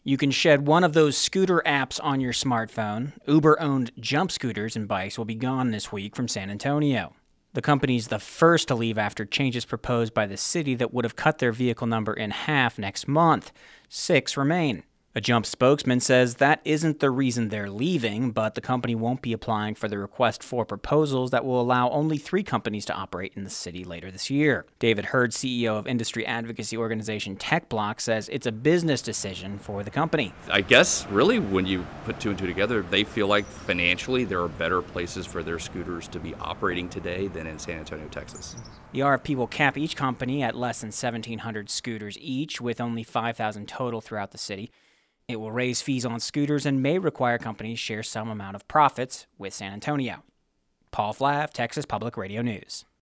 You can shed one of those scooter apps on your smartphone. Uber-owned Jump scooters and bikes will be gone this week from San Antonio. The company's the first to leave after changes proposed by the city that would have cut their vehicle number in half next month. 6 remain. A Jump spokesman says that isn't the reason they're leaving, but the company won't be applying for the request for proposals that will allow only 3 companies to operate in the city later this year. David Hurd, CEO of industry advocacy organization TechBlock, says it's a business decision for the company. I guess, really, when you put 2 and 2 together, they feel like financially there are better places for their scooters to be operating today than in San Antonio, Texas. The RFP will cap each company at less than 1,700 scooters each, with only 5,000 total throughout the city. It will raise fees on scooters and may require companies share some amount of profits with San Antonio. Paul Flav, Texas Public Radio News.